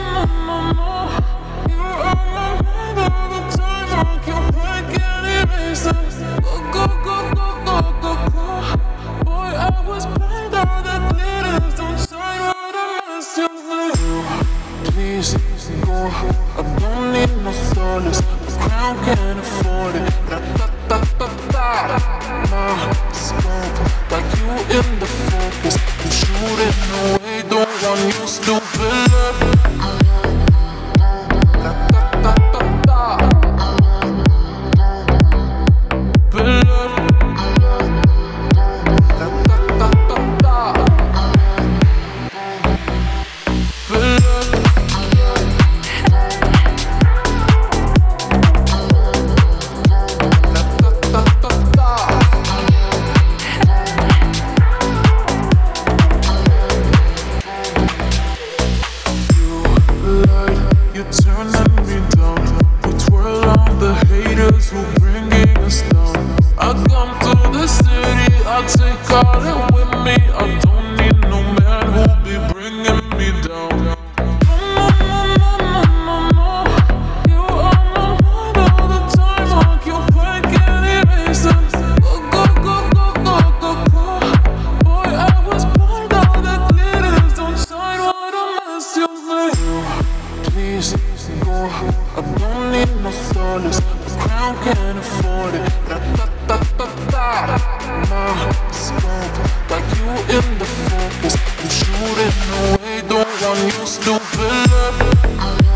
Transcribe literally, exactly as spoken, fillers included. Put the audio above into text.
Please go, I don't need no solace. The crown can't afford it. Ra-ta-ta-ta-ta. My scope, like you in the focus. You shooting away, don't want you stupid love. Ra-ta-ta-ta-ta. Stupid love. Ra-ta-ta-ta-ta. Stupid love. You turning me down. We twirl on the haters who bringing us down. I come to the city, I take all it with me. I don't need no man who be bringing me down. No, no, no, no, no, no. You on my mind all the time, like you blank and erasing. Go, go, go, go, go, go, go. Boy, I was blind, all that glitters don't shine. What a mess you made. Please go, I don't need no solace. The crown can't afford it. Ra-ta-ta-ta-ta. My scope, like you in the focus. You shooting away, don't want you stupid love.